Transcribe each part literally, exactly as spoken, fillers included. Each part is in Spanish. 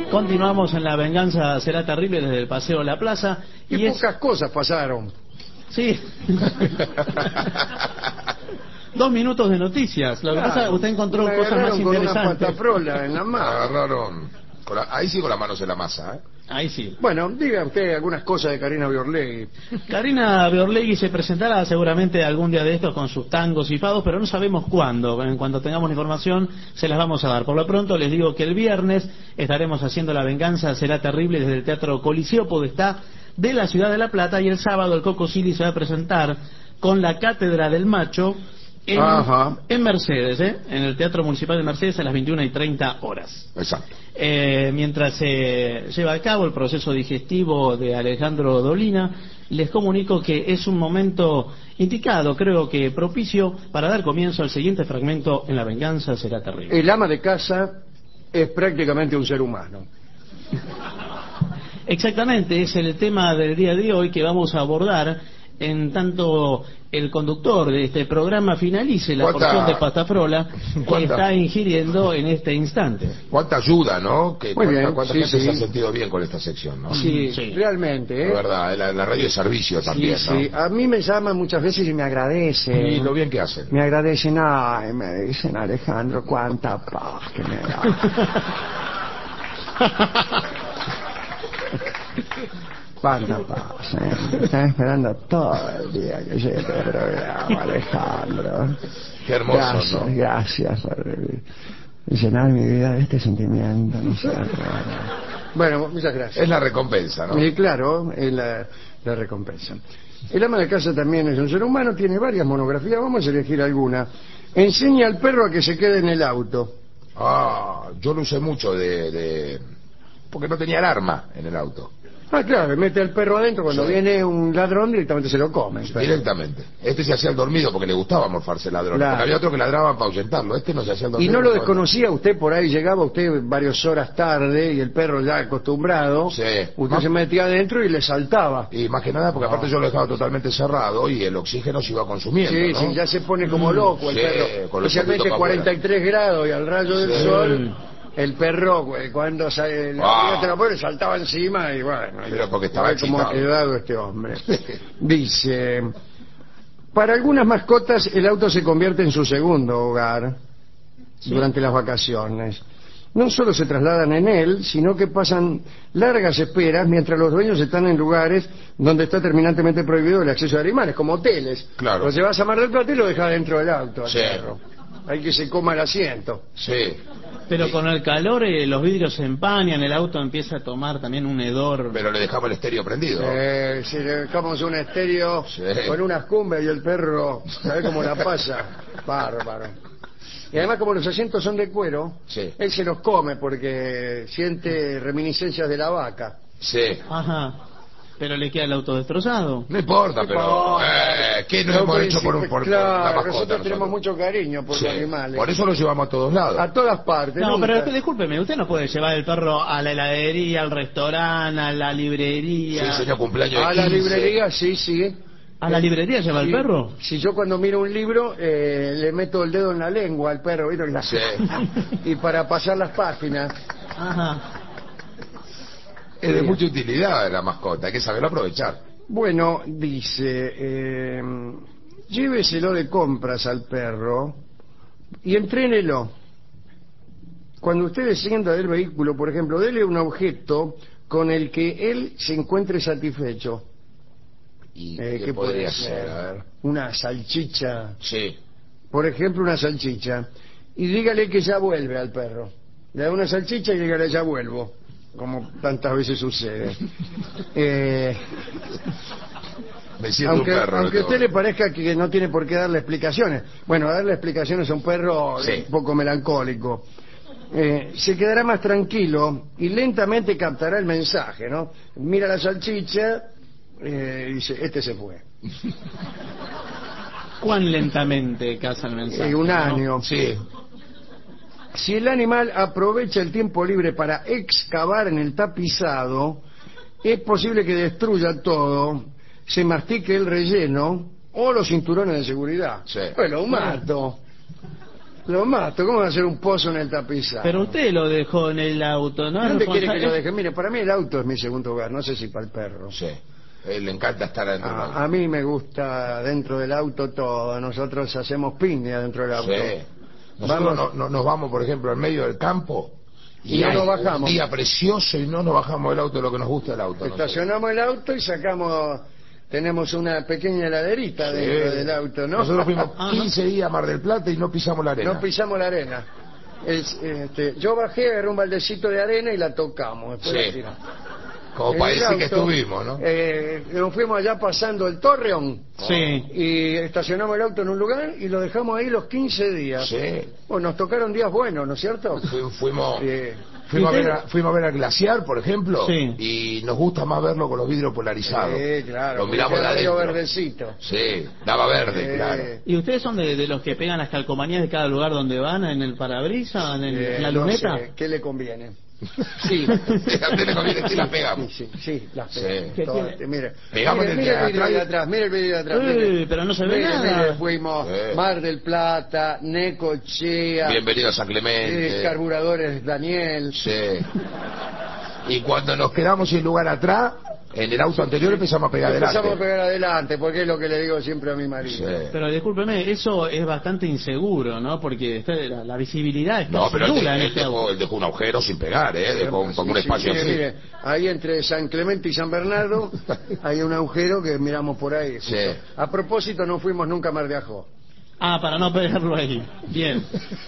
Continuamos en La Venganza Será Terrible desde el Paseo La Plaza. Y, y pocas es... cosas pasaron. Sí. Dos minutos de noticias. Lo que claro, pasa, usted encontró cosas más interesantes. Con una patafrola en la mano. Agarraron. Con la... Ahí sí con las manos en la masa, ¿eh? Ahí sí. Bueno, diga usted algunas cosas de Karina Biorlegui. Karina Biorlegui se presentará seguramente algún día de estos con sus tangos y fados, pero no sabemos cuándo. En cuanto tengamos la información, se las vamos a dar. Por lo pronto, les digo que el viernes estaremos haciendo La Venganza Será Terrible desde el Teatro Coliseo Podestá de la Ciudad de La Plata, y el sábado el Coco Silly se va a presentar con La Cátedra del Macho en, en Mercedes, ¿eh? En el Teatro Municipal de Mercedes a las veintiuna y treinta horas. Exacto. Eh, mientras se eh, lleva a cabo el proceso digestivo de Alejandro Dolina, les comunico que es un momento indicado, creo que propicio, para dar comienzo al siguiente fragmento en La Venganza Será Terrible. El ama de casa es prácticamente un ser humano. Exactamente, es el tema del día de hoy que vamos a abordar en tanto el conductor de este programa finalice la ¿Cuánta, porción de patafrola que cuánta, está ingiriendo en este instante. Cuánta ayuda, ¿no? Que cuánta, bien, cuánta sí, gente sí. se ha sentido bien con esta sección, ¿no? Sí, sí. Realmente, ¿eh? La verdad, la, la radio de servicio también, sí, ¿no? Sí, a mí me llaman muchas veces y me agradecen. Y lo bien que hacen. Me agradecen, ay, me dicen, Alejandro, cuánta paz que me da. Cuánta paz, ¿eh? Están esperando todo el día que llegue este programa, Alejandro. Qué hermoso, gracias, ¿no? Gracias por llenar mi vida de este sentimiento, no sé. Bueno, muchas gracias. Es la recompensa, ¿no? Y claro, es la, la recompensa. El ama de casa también es un ser humano, tiene varias monografías, vamos a elegir alguna. Enseña al perro a que se quede en el auto. Ah, yo lo usé mucho de, de... porque no tenía alarma en el auto. Ah, claro, mete al perro adentro, cuando sí. viene un ladrón directamente se lo come. Directamente. Este se hacía el dormido porque le gustaba morfarse el ladrón. Claro. Porque había otro que ladraban para ahuyentarlo. Este no se hacía el dormido. ¿Y no lo desconocía usted por ahí? Llegaba usted varias horas tarde y el perro ya acostumbrado. Sí. Usted más... se metía adentro y le saltaba. Y más que nada porque aparte yo lo dejaba totalmente cerrado y el oxígeno se iba consumiendo, Sí, ¿no? sí, ya se pone como loco el sí, perro. Especialmente cuarenta y tres grados y al rayo del sí. sol... El perro, cuando sale la ah. pobre, saltaba encima y bueno, pero porque estaba como ha quedado este hombre. Dice, para algunas mascotas el auto se convierte en su segundo hogar sí. durante las vacaciones. No solo se trasladan en él, sino que pasan largas esperas mientras los dueños están en lugares donde está terminantemente prohibido el acceso de animales, como hoteles. Claro. Entonces vas a Mar del Plata y lo dejas dentro del auto al sí. perro. Hay que se coma el asiento. Sí. Pero sí. con el calor eh, los vidrios se empañan, el auto empieza a tomar también un hedor. Pero le dejamos el estéreo prendido. Eh, si le dejamos un estéreo sí. con unas cumbres y el perro, ¿sabe cómo la pasa? Bárbaro. Y además como los asientos son de cuero, sí. él se los come porque siente reminiscencias de la vaca. Sí. Ajá. Pero le queda el auto destrozado. No importa, pero... Eh, ¿qué nos no, hemos hecho por, por, claro, por la mascota? Nosotros, nosotros tenemos mucho cariño por sí. los animales. Por eso lo llevamos a todos lados. A todas partes. No, nunca. pero discúlpeme, usted no puede llevar el perro a la heladería, al restaurante, a la librería. Sí, señor, cumpleaños de A la librería, sí, sí. ¿A la librería lleva sí. el perro? Si yo cuando miro un libro eh, le meto el dedo en la lengua al perro, ¿viste? La... Sí. Y para pasar las páginas. Ajá. Es de mucha utilidad la mascota, hay que saberlo aprovechar. Bueno, dice, eh, lléveselo de compras al perro y entrénelo. Cuando usted descienda del vehículo, por ejemplo, dele un objeto con el que él se encuentre satisfecho. ¿Y eh, qué, ¿qué podría puede ser? ser? A ver. Una salchicha. Sí. Por ejemplo, una salchicha. Y dígale que ya vuelve al perro. Le da una salchicha y dígale ya vuelvo. Como tantas veces sucede. eh, Me siento aunque un perro, aunque a usted todo. le parezca que no tiene por qué darle explicaciones. Bueno, darle explicaciones a un perro sí. un poco melancólico. Eh, se quedará más tranquilo y lentamente captará el mensaje, ¿no? Mira la salchicha eh, y dice, este se fue. ¿Cuán lentamente caza el mensaje? Eh, un ¿no? año. Sí. Si el animal aprovecha el tiempo libre para excavar en el tapizado, es posible que destruya todo, se mastique el relleno o los cinturones de seguridad. Sí. Bueno, un mato. Lo mato, ¿cómo va a hacer un pozo en el tapizado? Pero usted lo dejó en el auto, ¿no? ¿Dónde Es quiere que responsable- lo deje? Mire, para mí el auto es mi segundo hogar, no sé si para el perro. Sí. A él le encanta estar adentro del auto. A, a mí me gusta dentro del auto todo, nosotros hacemos piña dentro del auto. Sí. Nosotros Vamos- no, no- nos vamos, por ejemplo, al medio del campo Y no hay nos bajamos. un día precioso y no nos bajamos del auto de lo que nos gusta el auto. Estacionamos el auto y sacamos, tenemos una pequeña heladerita Sí. dentro del auto, ¿no? Nosotros fuimos Ah, quince días a Mar del Plata y no pisamos la arena. No pisamos la arena. Es, este, yo bajé, agarré un baldecito de arena y la tocamos. Después Sí. la tiramos. Como En para el decir que auto, estuvimos, ¿no? eh, nos fuimos allá pasando el Torreón Sí. y estacionamos el auto en un lugar y lo dejamos ahí los quince días. Sí. Bueno, nos tocaron días buenos, ¿no es cierto? Fu- Fuimos, Eh, fuimos, a ¿y usted? ver a, fuimos a ver al glaciar, por ejemplo, Sí. y nos gusta más verlo con los vidrios polarizados. Sí, claro. Lo miramos de porque era medio adentro. verdecito. Sí, daba verde, Eh, claro. ¿Y ustedes son de, de los que pegan las calcomanías de cada lugar donde van? ¿En el parabrisas? ¿En, el- eh, en la no luneta? sé, ¿qué le conviene? Sí, a usted le conviene, sí la pegamos. Sí, sí, sí, las Sí. pegamos. ¿Qué todas. tiene? Mire, Pegamos mire, en el mire de el video atrás. de atrás, mire el video de atrás. Uy, mire. pero no se ve Mire, nada. mire, fuimos Sí. Mar del Plata, Necochea, Bienvenido a San eh, Clemente. Carburadores Daniel. Sí. Y cuando nos quedamos sin lugar atrás, en el auto anterior empezamos a pegar Empezamos a adelante. pegar adelante, porque es lo que le digo siempre a mi marido. Sí. Pero discúlpeme, eso es bastante inseguro, ¿no? Porque usted- la, la visibilidad está No, pero él, nula en él este dejó, auto. él dejó un agujero sin pegar, ¿eh? Dejó un, como un Sí, espacio mire, así. mire, ahí entre San Clemente y San Bernardo hay un agujero que miramos por ahí. justo. Sí. A propósito, no fuimos nunca a Mar de Ajó. Ah, para no pegarlo ahí. Bien.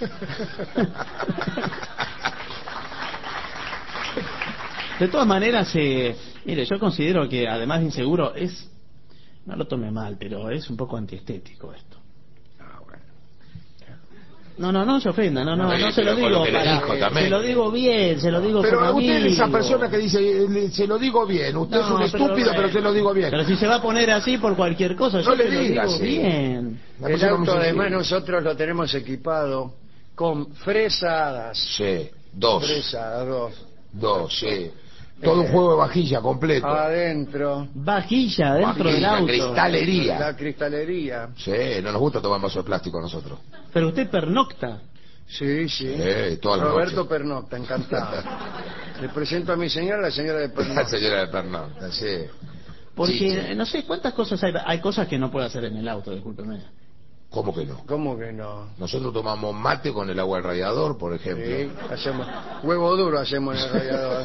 De todas maneras, eh, mire, yo considero que además de inseguro es, no lo tome mal, pero es un poco antiestético esto. Ah, bueno. No, no, no se ofenda, no, no, Sí, no se lo pero con digo lo que le para, dijo también. se lo digo bien, se lo digo Pero como usted es esa amigo. persona que dice, eh, se lo digo bien, usted No, es un pero, estúpido, eh, pero se lo digo bien. Pero si se va a poner así por cualquier cosa, No yo le se lo diga digo así. bien. Una El persona muy auto, sensible. además, nosotros lo tenemos equipado con fresadas. Sí, dos, Fresadas, dos. dos, sí. Todo un juego de vajilla completo. Adentro. Vajilla dentro del Vajilla, auto. cristalería. La cristalería. Sí, no nos gusta tomar vaso de plástico a nosotros. Pero usted pernocta. Sí, sí. Sí, toda la Roberto noche. Pernocta, encantado. Le presento a mi señora, la señora de La Pernocta. señora de Pernocta, sí. Porque Sí, sí. eh, no sé cuántas cosas hay. Hay cosas que no puede hacer en el auto, discúlpeme. ¿Cómo que no? ¿Cómo que no? Nosotros tomamos mate con el agua del radiador, por ejemplo. Sí, hacemos huevo duro hacemos en el radiador.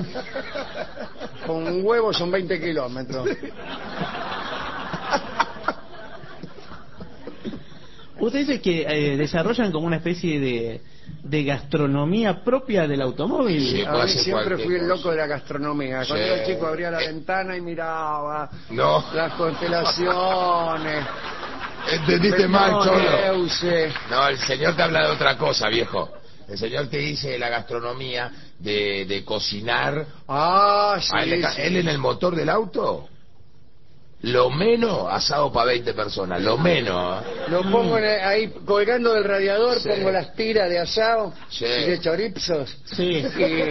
Con un huevo son veinte kilómetros. Usted dice que eh, desarrollan como una especie de, de gastronomía propia del automóvil. Sí. A mí hace siempre cualquier fui el cosa. loco de la gastronomía. Cuando Sí. era chico abría la ventana y miraba No. las constelaciones. Entendiste mal, Cholo. Betelgeuse. No, el señor te habla de otra cosa, viejo. El señor te dice de la gastronomía, de, de cocinar. Ah, sí, Ah, él, le ca- sí. él en el motor del auto, lo menos asado para veinte personas, lo menos. ¿eh? Lo pongo en el- ahí colgando del radiador, Sí. pongo las tiras de asado Sí. y de chorizos. Sí.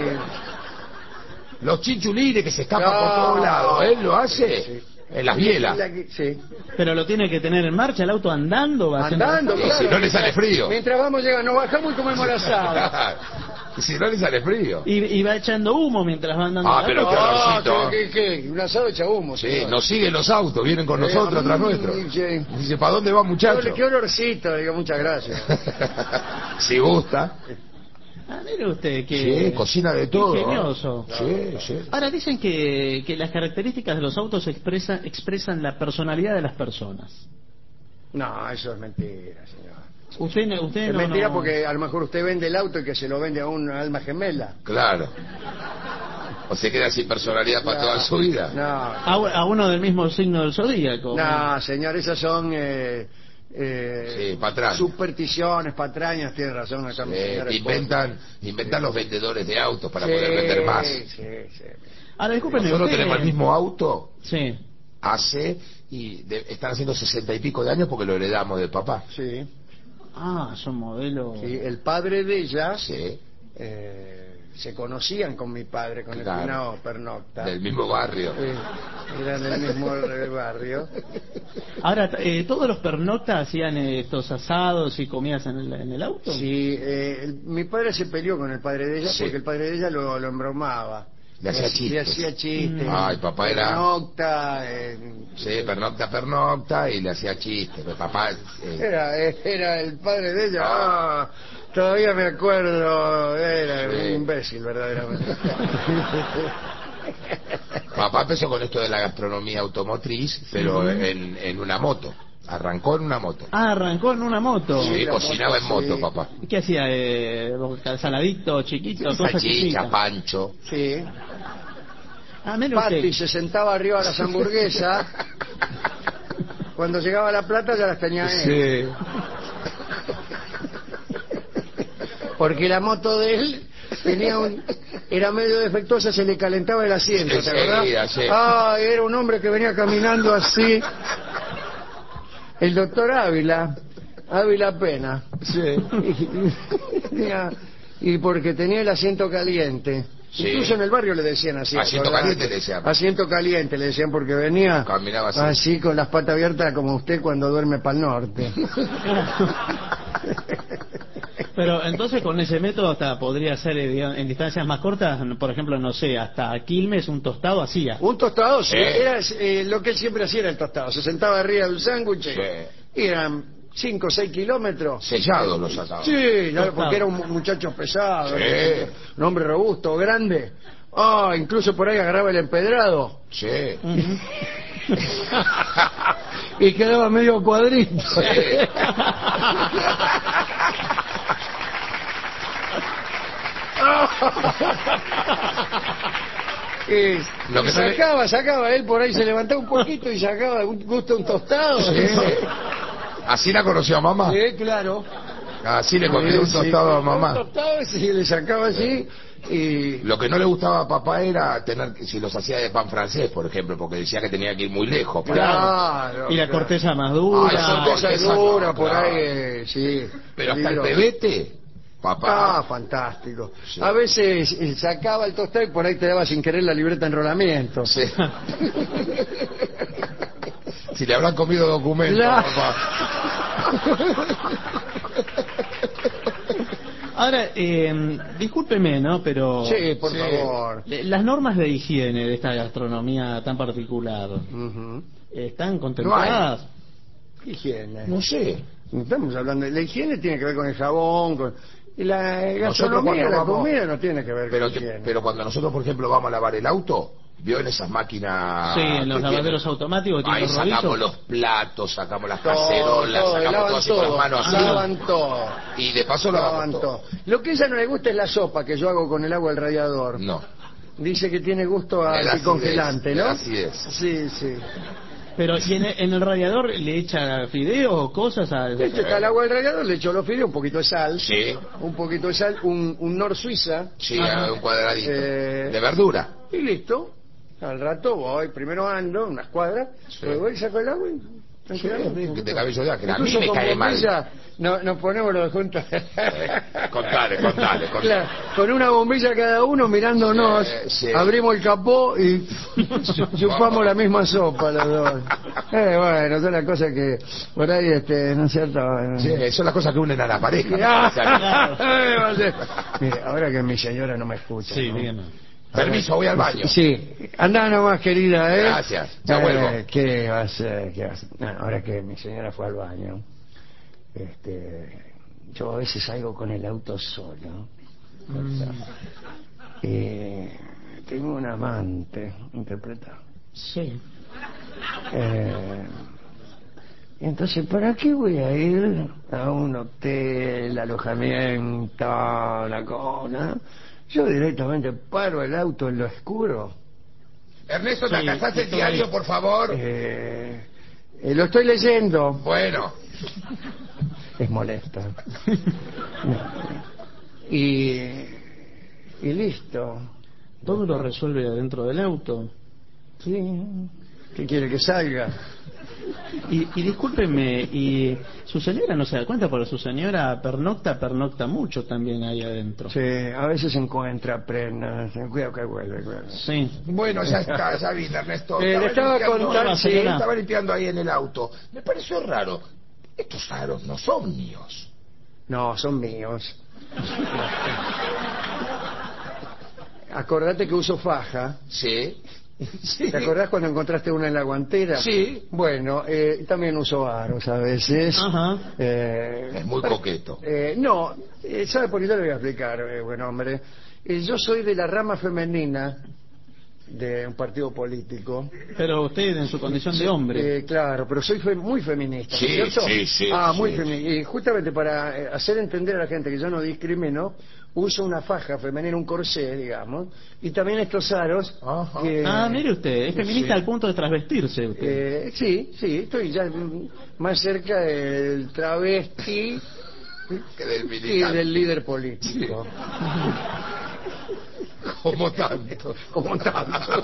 Los chichulines que se escapan No. por todos lados, él lo hace Sí. en las bielas. Y, sí. Pero lo tiene que tener en marcha el auto andando. va haciendo- Andando, Y claro. si no le sale frío. Mientras vamos llegando, nos bajamos y comemos el asado. Y si no le sale frío. Y, y va echando humo mientras va andando. Ah, el pero auto. qué Ah, olorcito. ¿qué, qué, qué? Un asado echa humo. Sí, señor. nos siguen los autos, vienen con Eh, nosotros, a tras mí, nuestro. sí. Dice, ¿para dónde va, muchacho? Qué olorcito, digo, muchas gracias. Si gusta. Ah, mire usted que... Sí, cocina de todo. Ingenioso. Sí, sí. Ahora dicen que, que las características de los autos expresa- expresan la personalidad de las personas. No, eso es mentira, señor. Usted, no- usted Es no, mentira no- porque a lo mejor usted vende el auto y que se lo vende a una alma gemela. Claro. O se queda sin personalidad para No, toda su vida. No, A, a uno del mismo signo del zodíaco. no, señor, esas son eh, eh, Sí, patrañas. supersticiones, patrañas, tiene razón acá mi Eh, señora esposa. inventan, inventan los vendedores de autos para Sí, poder vender más. Sí, sí. Ahora, discúlpeme, Nosotros usted- tenemos el mismo auto Sí. hace y de- están haciendo sesenta y pico de años porque lo heredamos del papá. Sí, Ah, son modelos... sí, el padre de ella Sí. eh, se conocían con mi padre, con Claro. el finado Pernocta. Del mismo barrio. Eh, eran del mismo barrio. Ahora, eh, ¿todos los pernoctas hacían eh, estos asados y comidas en el, en el auto? Sí, eh, el- mi padre se peleó con el padre de ella Sí. porque el padre de ella lo, lo embromaba. Le hacía Le chistes. hacía chistes. Mm. Ay, papá era- Pernocta, eh, Sí, pernocta, pernocta, y le hacía chistes. Pero papá... eh, Era, era el padre de ella. Ah, todavía me acuerdo. Era Sí. un imbécil, verdaderamente. Papá empezó con esto de la gastronomía automotriz, pero en, en una moto. Arrancó en una moto. Ah, arrancó en una moto. Sí, la cocinaba en moto, moto, sí. papá. ¿Y qué hacía? Eh, ¿Saladito, chiquito? Cosas Salchicha, chiquitas. pancho. Sí. Ah, menos Patty que... se sentaba arriba de las hamburguesas. Cuando llegaba la plata ya las tenía él. Sí. Porque la moto de él tenía un... Era medio defectuosa, se le calentaba el asiento, ¿te Enseguida, acordás? sí. Ah, era un hombre que venía caminando así. El doctor Ávila, Ávila Pena. Sí. Y, tenía- y porque tenía el asiento caliente. Sí. Incluso en el barrio le decían así. Asiento ¿acordás? caliente le decían. Asiento caliente le decían porque venía Caminaba así. con las patas abiertas como usted cuando duerme para el norte. Pero entonces con ese método hasta podría ser eh, digamos, en distancias más cortas, por ejemplo, no sé, hasta Quilmes un tostado hacía. Un tostado, sí, Sí. era eh, lo que él siempre hacía era el tostado. Se sentaba arriba de un sándwich Sí. y eran cinco o seis kilómetros. Sellados los sacaba. Sí, claro, Tostado. porque era un mu- muchacho pesado, Sí. era un hombre robusto, grande. Ah, incluso por ahí agarraba el empedrado Sí. Ujú. y quedaba medio cuadrito. Sí. Y Lo que no le- sacaba, sacaba, él por ahí se levantaba un poquito y sacaba un gusto un tostado. Sí. Así la conoció a mamá. Sí, claro. Así le comió un Sí, tostado a un mamá. tostado, sí, le sacaba así y... Lo que no le gustaba a papá era tener, si los hacía de pan francés, por ejemplo, porque decía que tenía que ir muy lejos. Para... Claro, Y la claro. corteza más Ah, dura. esa Corteza corteza, dura, no, por claro. ahí, eh, sí. Pero hasta el peligro. pebete, Ah, papá. fantástico. Sí. A veces eh, sacaba el tostado y por ahí te daba sin querer la libreta de enrolamiento. Sí. Si le habrán comido documentos, Claro. papá. Ahora, eh, discúlpeme, ¿no? Pero Sí, por Sí. favor. eh, las normas de higiene de esta gastronomía tan particular, Ujú. ¿están contempladas? Higiene. No sé. Estamos hablando de la higiene, tiene que ver con el jabón, con... Y la Nosotros gastronomía, cuando la vamos- comida no tiene que ver Pero, con higiene. pero cuando nosotros, por ejemplo, vamos a lavar el auto, vio en esas máquinas. Sí, en los que lavaderos tienen- automáticos tienen Ahí los sacamos rodillos. los platos, sacamos las Todo, cacerolas, todo, sacamos lavan todo así con las todo, manos así. lavan todo. Y de paso Lavan lavamos todo. todo. Lo que a ella no le gusta es la sopa que yo hago con el agua del radiador. No. Dice que tiene gusto a De la anticongelante, acidez, ¿no? de la acidez. Sí, sí. Pero ¿y en, en el radiador le echa fideos o cosas? A... De hecho, está el agua del radiador, le echo los fideos, un poquito de sal. Sí. Un poquito de sal, un, un Nor Suiza. Sí, Ajá. un cuadradito. Eh, De verdura. Y listo. Al rato voy, primero ando unas cuadras, Sí. luego voy y saco el agua y... tranquilamente. de cabello de ángel. A mí Incluso me con cae mal. bombilla, no, nos ponemos los juntos. Contale, contale, contale. Claro, con una bombilla cada uno mirándonos, Sí, sí. abrimos el capó y chupamos la misma sopa los dos. Eh, bueno, son las cosas que por ahí, este, ¿no es cierto? Sí, son las cosas que unen a la pareja. Ah, O sea eh, va a ser. Mire, ahora que mi señora no me escucha. Sí, ¿no? dígame. que- Permiso, voy al baño. Sí, anda nomás, querida, ¿eh? Gracias, ya Eh, vuelvo. ¿Qué va a hacer? ¿Qué va a hacer? No, ahora que mi señora fue al baño, este, yo a veces salgo con el auto solo. Eh, tengo un amante, interpreta. Sí. Eh, entonces, ¿para qué voy a ir a un hotel, alojamiento, la cosa? Yo directamente paro el auto en lo oscuro. Ernesto, ¿te Sí, alcanzaste el estoy- diario, por favor? Eh, eh, lo estoy leyendo. Bueno. Es molesta. y, y listo. Todo lo resuelve adentro del auto. Sí. ¿Qué quiere que salga? Y, y discúlpenme, y su señora no se da cuenta, porque su señora pernocta, pernocta mucho también ahí adentro. Sí, a veces se encuentra prendas. Cuidado que vuelve, cuidado. Sí. Bueno, ya está, ya vine, Ernesto. Eh, le estaba limpiando- contando, sí, señora. estaba limpiando ahí en el auto. Me pareció raro. Estos aros no son míos. No, son míos. Acordate que uso faja. Sí. Sí. ¿Te acordás cuando encontraste una en la guantera? Sí. Bueno, eh, también uso aros a veces. Ajá. Eh, Es muy coqueto. eh, no, eh, ¿sabe por qué? Yo le voy a explicar, eh, buen hombre. Eh, yo soy de la rama femenina de un partido político. Pero usted en su condición de hombre. Eh, claro, pero soy fe- muy feminista, ¿no Sí, es cierto? sí, sí, Ah, muy sí. feminista. Y justamente para eh, hacer entender a la gente que yo no discrimino, uso una faja femenina, un corsé, digamos, y también estos aros. Ajá. que- Ah, mire usted, es feminista sí. al punto de trasvestirse usted. Eh, sí, sí, estoy ya mm, más cerca del travesti Que del y militar. del líder político. Como tanto. Como tanto.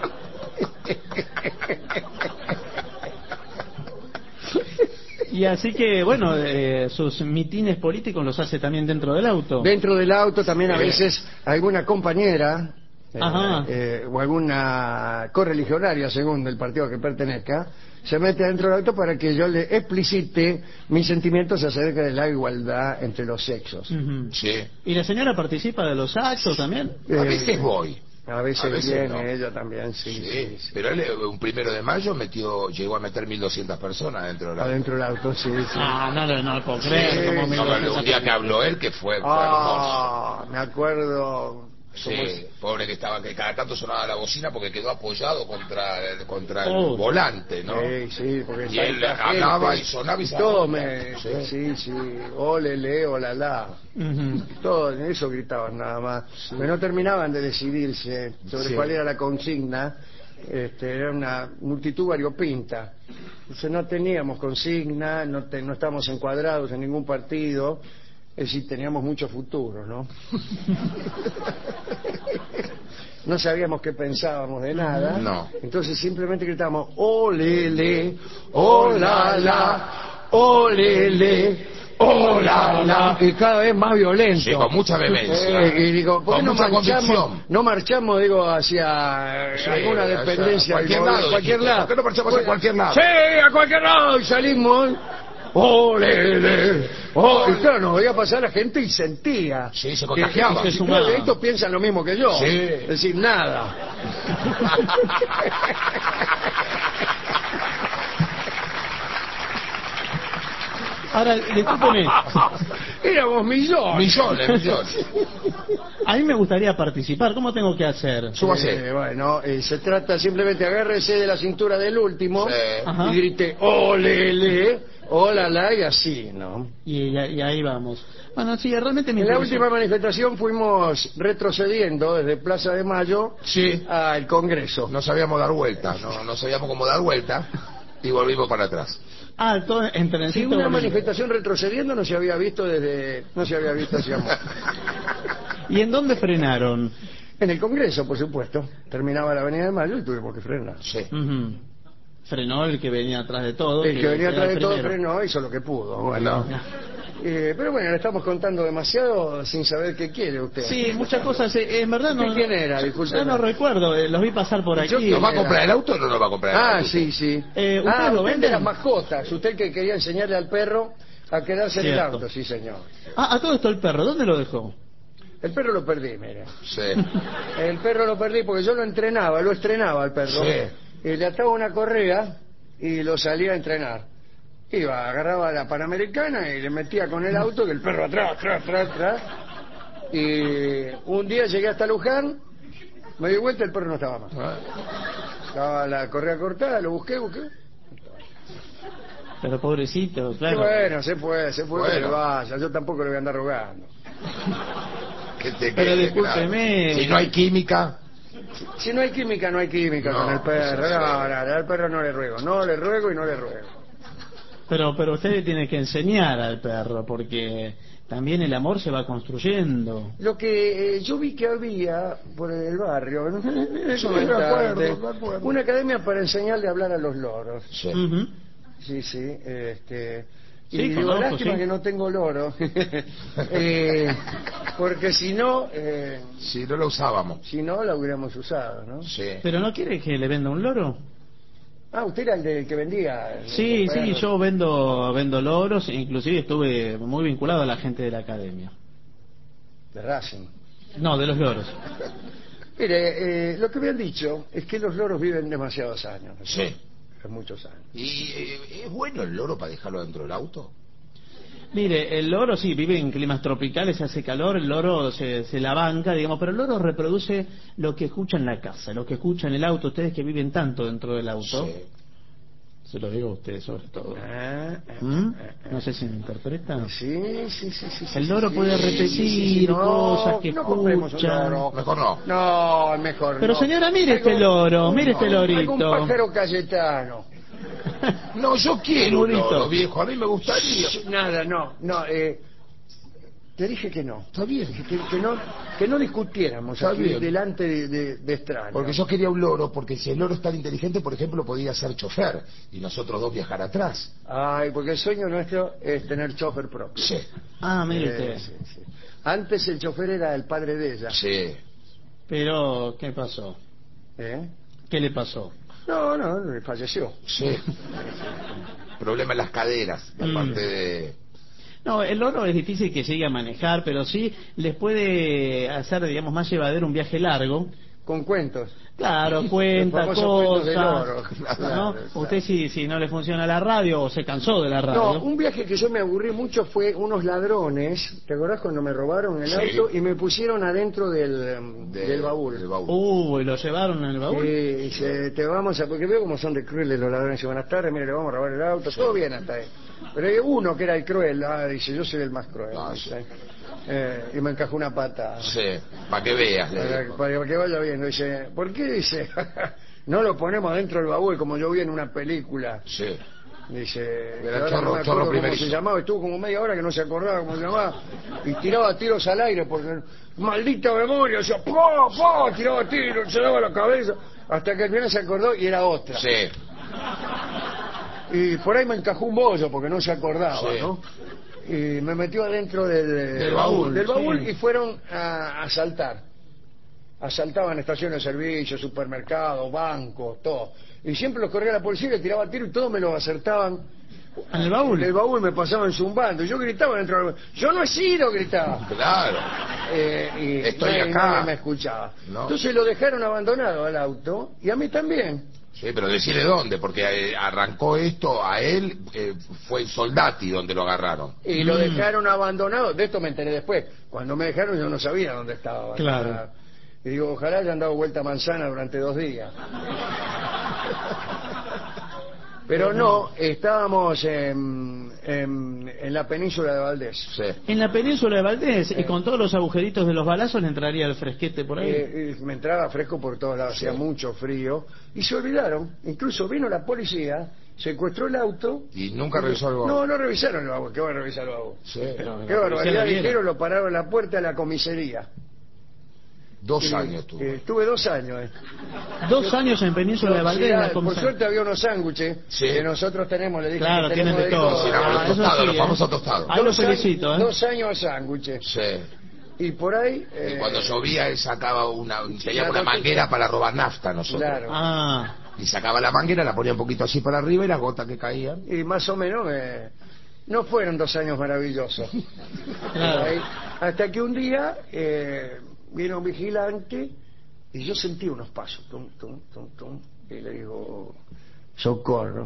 Y así que, bueno, eh, sus mitines políticos los hace también dentro del auto. Dentro del auto también a Sí. veces alguna compañera eh, Ajá. eh, o alguna correligionaria, según el partido que pertenezca, se mete dentro del auto para que yo le explicite mis sentimientos acerca de la igualdad entre los sexos. Ujú. Sí. ¿Y la señora participa de los actos también? A Eh, veces voy. A veces, a veces viene no. ella también, sí, Sí, sí, sí. pero él eh, un primero de mayo metió, llegó a meter mil doscientas personas dentro de la... Adentro del auto, sí, sí. Ah, no, no, no lo puedo creer. Sí, como no, mil No, pero doscientas un día que habló él que fue, fue Ah, me acuerdo. hermoso. ¿Cómo Sí, pobre que estaba, que cada tanto sonaba la bocina porque quedó apoyado contra, el- contra el Oh. volante, ¿no? Sí, sí, porque Y él tanta hablaba gente, y sonaba y se todo daba me... cuenta. Sí, sí, olele, olala. Ujú. Todo eso gritaban nada más. Pero no terminaban de decidirse sobre Sí. cuál era la consigna. Este, era una multitud variopinta. Entonces no teníamos consigna, no, te- no estábamos encuadrados en ningún partido. Es decir, teníamos mucho futuro, ¿no? No sabíamos qué pensábamos de nada. No. Entonces simplemente gritábamos, olele, olala, olele, olala. Y cada vez más violento. Sí, con mucha vehemencia. Eh, y digo, ¿por qué Con no mucha marchamos, convicción. no marchamos, digo, hacia Sí, alguna hacia dependencia? cualquier del gobierno, lado, cualquier dijiste. lado. ¿Por qué no marchamos a cualquier lado? Sí, a cualquier lado. Y salimos. ¡Olele! Oh, y claro, nos veía pasar la gente y sentía. Sí, se que- contagiaba. que- Se que sumaba. estos piensan lo mismo que yo. Sí. Es decir, nada. Ahora, discúlpeme, Éramos millones. Millones, millones. a mí me gustaría participar. ¿Cómo tengo que hacer? Súbase. Eh, bueno, eh, se trata simplemente, agárrese de la cintura del último Sí. Ajá. y grite, ¡olele! ¡Olala! Y así, ¿no? Y, y- y ahí vamos. Bueno, sí, realmente me En la interesó. última manifestación fuimos retrocediendo desde Plaza de Mayo Sí. al Congreso. No sabíamos dar vuelta, no, no sabíamos cómo dar vuelta y volvimos para atrás. Ah, todo en Sí, trencito. una volviendo. manifestación retrocediendo no se había visto desde... no se había visto hacía mucho. ¿Y en dónde frenaron? En el Congreso, por supuesto. Terminaba la Avenida de Mayo y tuvimos que frenar. Sí. Ujú. Frenó el que venía atrás de todo. El que venía era atrás de el todo primero. frenó, hizo lo que pudo. Bueno. Eh, pero bueno, le estamos contando demasiado sin saber qué quiere usted. Sí, muchas cosas. eh, en verdad no. ¿Usted quién era? Disculpe. Ya no recuerdo. eh, los vi pasar por Yo aquí. quién ¿Nos va a era? comprar el auto o no nos va a comprar el Ah, auto? sí, sí. Eh, ¿ustedes ah, lo usted venden? de las mascotas. Usted que quería enseñarle al perro a quedarse en el Cierto. auto, sí, señor. Ah, a todo esto el perro, ¿dónde lo dejó? El perro lo perdí, mire. Sí. El perro lo perdí porque yo lo entrenaba, lo estrenaba al perro. Sí. Y le ataba una correa y lo salía a entrenar. Iba, agarraba la Panamericana y le metía con el auto, que el perro atrás, atrás, atrás, atrás. Y un día llegué hasta Luján, me di vuelta, el perro no estaba más. Estaba la correa cortada, lo busqué, busqué. Pero pobrecito, Y claro. bueno, se puede, se puede, Bueno. que vaya. Yo tampoco le voy a andar rogando. Que te Pero quede discúlpeme. claro. Si no hay química, Si no hay química, no hay química No, con el perro. eso No, sí. no, no, al perro no le ruego. No le ruego y no le ruego. Pero, pero usted le tiene que enseñar al perro, porque también el amor se va construyendo. Lo que eh, yo vi que había por el barrio, ¿no? Sí, me acuerdo, me acuerdo. una academia para enseñarle a hablar a los loros. sí. Ujú. sí, sí. Este, y Sí, digo, conozco, lástima sí. que no tengo loro. Eh, porque si no, eh, Si no lo usábamos. si no, la hubiéramos usado, ¿no? Sí. ¿Pero no quiere que le venda un loro? Ah, usted era el del que vendía. el- Sí, los sí, perros. yo vendo vendo loros, inclusive estuve muy vinculado a la gente de la academia. De Racing. No, de los loros. Mire, eh, lo que me han dicho es que los loros viven demasiados años. ¿no? Sí. Muchos años. ¿Y eh, es bueno el loro para dejarlo dentro del auto? Mire, el loro sí vive en climas tropicales, hace calor, el loro se, se la banca, digamos, pero el loro reproduce lo que escucha en la casa, lo que escucha en el auto, ustedes que viven tanto dentro del auto. Sí. Se lo digo a ustedes sobre todo. Ah, ah, ¿Mm? ah, ah. No sé si me interpreta. Sí, sí, sí, sí. sí, El sí, loro sí, puede sí, repetir sí, sí, sí. No, cosas que no compremos un escuchan. loro. Mejor no. No, mejor Pero no. señora, mire este loro, mire este Algún lorito. pájaro cayetano. No, yo quiero un Murito. loro, viejo. A mí me gustaría. Nada, no, no. Eh, te dije que no. Está bien. Dije que, que no, que no discutiéramos Está aquí bien. delante de, de, de extraños. Porque yo quería un loro, porque si el loro es tan inteligente, por ejemplo, podía ser chofer y nosotros dos viajar atrás. Ay, porque el sueño nuestro es tener chofer propio. Sí, Ah, mire Eh, usted. sí, sí. Antes el chofer era el padre de ella. sí. Pero, ¿qué pasó? ¿Eh? ¿Qué le pasó? No, no, falleció. Sí. Problema en las caderas, Mm. aparte de... No, el loro es difícil que llegue a manejar, pero sí les puede hacer, digamos, más llevadero un viaje largo. Con cuentos. Claro, cuenta Los famosos cuentos del cosas. loro. ¿no? Claro, claro. Usted si, si no le funciona la radio o se cansó de la radio. No, un viaje que yo me aburrí mucho fue unos ladrones, ¿te acordás cuando me robaron el Sí. auto y me pusieron adentro del, um, de- del baúl? del baúl. Uh, ¿y lo llevaron en el baúl? Sí, dice, te vamos a... Porque veo cómo son de crueles los ladrones. Dice, buenas tardes, mire, le vamos a robar el auto. Todo bien hasta ahí. Pero hay uno que era el cruel. Ah, dice, yo soy el más cruel. Ah, dice. Eh, y me encajó una pata. Sí, para que veas. le Para, digo. para que vaya viendo. Dice, ¿por qué? Dice, no lo ponemos dentro del baúl como yo vi en una película. Sí. Dice, Era ahora chorro- no me chorro acuerdo cómo primerizo. se llamaba, estuvo como media hora que no se acordaba cómo se llamaba, y tiraba tiros al aire, porque maldita memoria, o sea, ¡po, po! Tiraba tiros, se daba la cabeza, hasta que al final se acordó y era otra. Sí. Y por ahí me encajó un bollo, porque no se acordaba, Sí. ¿no? Y me metió adentro del, Del baúl, del baúl sí. y fueron a asaltar. Asaltaban estaciones de servicio, supermercados, bancos, todo. Y siempre los corría la policía, le tiraba tiro y todos me lo acertaban. ¿En el baúl? En el baúl me pasaban zumbando. Yo gritaba dentro del baúl. Yo no he sido, gritaba. Claro. Eh, y Estoy nadie, acá. nadie me escuchaba. No. Entonces lo dejaron abandonado al auto y a mí también. Sí, pero decirle dónde, porque eh, arrancó esto a él, eh, fue en Soldati donde lo agarraron. Y lo Mm. dejaron abandonado. De esto me enteré después. Cuando me dejaron yo no sabía dónde estaba. Claro. Y digo, ojalá hayan dado vuelta a manzana durante dos días. Pero no, estábamos en, en, en la península de Valdés. Sí. En la península de Valdés, y con todos los agujeritos de los balazos, le entraría el fresquete por ahí. Eh, y me entraba fresco por todos lados, Sí. hacía mucho frío. Y se olvidaron. Incluso vino la policía, secuestró el auto. Y nunca revisó el baúl. No, no revisaron el baúl. ¿Qué va a revisar el baúl? Sí. Pero Qué la policía barbaridad, la viera. dijeron, lo pararon en la puerta de la comisaría. Dos Y, años tuvo. eh, estuve dos años. eh. Dos años en Península de Valdés. Sí, en la por comisaría. suerte había unos sándwiches Sí. que nosotros tenemos, le dije Claro, que tienen tenemos de todo. Sí, todo. la- Ah, los eso tostados, sí, los ¿eh? famosos tostados. Ahí lo Dos años- felicito, ¿eh? Dos años de sándwiches. Sí. Y por ahí... Y eh, cuando llovía él sacaba una, tenía la una noticia- manguera para robar nafta nosotros. Claro. Ah, Y sacaba la manguera, la ponía un poquito así para arriba y las gotas que caían. Y más o menos eh, no fueron dos años maravillosos. claro. Ahí, hasta que un día eh, vino un vigilante y yo sentí unos pasos. Tum, tum, tum, tum, y le digo, socorro.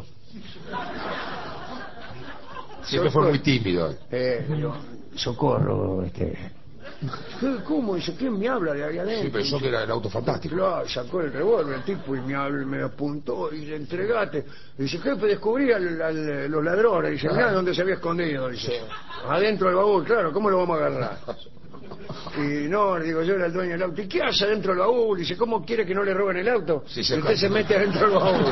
Siempre fue muy tímido. Eh, digo, socorro. Este. ¿Qué? ¿Cómo? Dice, ¿quién me habla de ahí adentro? Sí, pensó que era el auto fantástico. Claro, sacó el revólver el tipo y me, habló, me apuntó y le entregate. Dice, jefe, descubrí al, al- los ladrones. Dice, mirá dónde se había escondido. Dice, adentro del baúl, claro, ¿cómo lo vamos a agarrar? Y no, le digo, yo era el dueño del auto. ¿Y qué hace adentro del baúl? Dice, ¿cómo quiere que no le roben el auto? Sí, y se usted se esconde. mete adentro del baúl.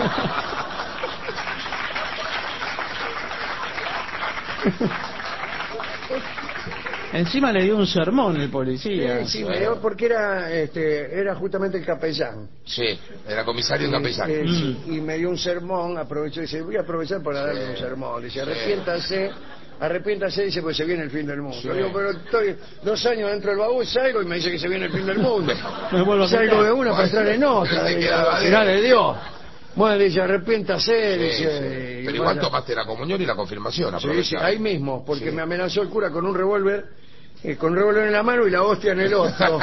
Encima le dio un sermón el policía. Sí, sí, me dio porque era, este, era justamente el capellán. Sí, era comisario y Y, capellán. eh, Mm. sí, y me dio un sermón, aprovechó y dice, voy a aprovechar para darle un sermón. Dice, arrepiéntase, arrepiéntase, dice, pues se viene el fin del mundo. Sí. Digo, pero estoy dos años dentro del baúl, salgo y me dice que se viene el fin del mundo. Me vuelvo a Salgo meter. de una para entrar en otra. Te Digo, quedaba de- mirá de Dios. Bueno, dice, arrepiéntase, Sí, dice. sí. y Pero igual vaya. tomaste la comunión y la confirmación, Sí, sí, aprovechá. ahí mismo, porque Sí. me amenazó el cura con un revólver, eh, con un revólver en la mano y la hostia en el otro.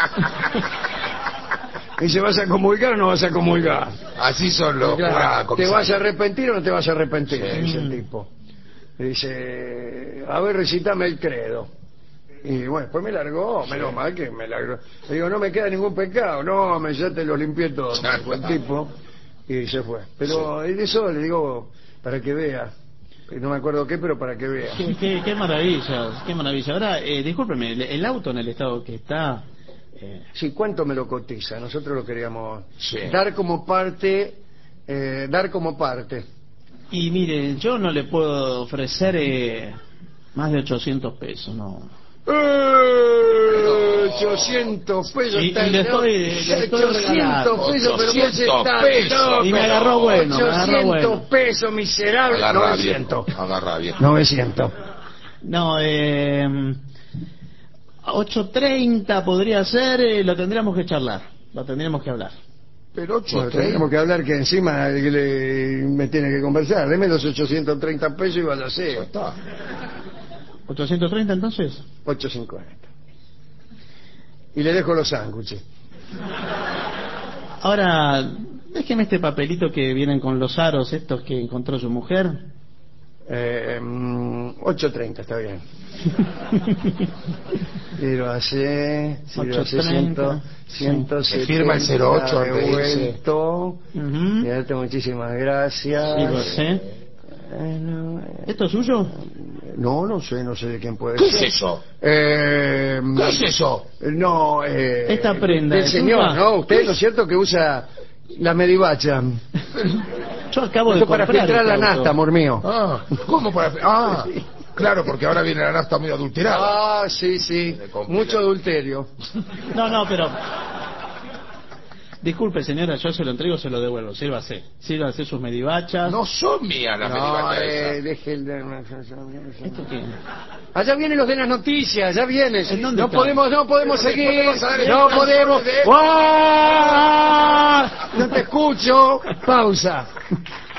Y dice, ¿vas a comulgar o no vas a comulgar? Así son los Claro, curas, ¿te comisarios. vas a arrepentir o no te vas a arrepentir? Sí. Dice el tipo. Y dice, a ver, recitame el credo. Y bueno, después me largó, menos mal que me largó. Le digo, no me queda ningún pecado. No, me, ya te lo limpié todo, me dijo el tipo. Y se fue. Pero de eso le digo, para que vea. No me acuerdo qué, pero para que vea. Qué, qué, qué maravilla, qué maravilla. Ahora, eh, discúlpeme, el, el auto en el estado que está... eh, Sí, ¿cuánto me lo cotiza? Nosotros lo queríamos Sí. dar como parte, eh, dar como parte. y mire, yo no le puedo ofrecer eh, más de ochocientos pesos, no. ¡Eh! ochocientos pesos. Y- está y le el- estoy- le estoy ochocientos regalando. pesos, pero vos ochocientos estás pesos. loco. Y me agarró bueno, me agarró ochocientos bueno. pesos, miserable. Agarra novecientos. viejo, agarra viejo. novecientos. No, eh... ocho treinta podría ser, eh, lo tendríamos que charlar, lo tendríamos que hablar. Pero ocho Bueno, tenemos que hablar que encima que le- me tiene que conversar. Deme los ochocientos treinta pesos y vaya a Ya ser está. ¿ochocientos treinta entonces? ochocientos cincuenta. Y le dejo los sándwiches. Ahora, déjeme este papelito que vienen con los aros estos que encontró su mujer. Eh, mm, ochocientos treinta, está bien. Y lo hace, si lo hace ochocientos treinta, ciento Se firma el cero ocho antes de irse. devuelto. Ujú. Y alto, muchísimas gracias. Sí, lo sé. Eh, no, eh, ¿Esto es suyo? no, no sé, no sé de quién puede ¿Qué ser. es eso? Eh, ¿Qué es eso? No, eh, Esta prenda del es señor, suya. ¿no? Usted, ¿no es cierto que usa la medivacha? Yo acabo de Esto para comprar filtrar este la auto. nafta, amor mío. Ah, ¿cómo para...? Ah, claro, porque ahora viene la nafta muy adulterada. Ah, sí, sí. Me complica. Mucho adulterio. No, no, pero... Disculpe, señora, yo se lo entrego, se lo devuelvo. Sírvase. Sírvase sus medivachas. No son mías las No, medivachas eh, esas. deje el... ¿Esto qué? Allá vienen los de las noticias, ya vienen. ¿En dónde No están? podemos, no podemos Pero seguir. después te vas a dar No el podemos. de- ¡Ah! No te escucho. Pausa.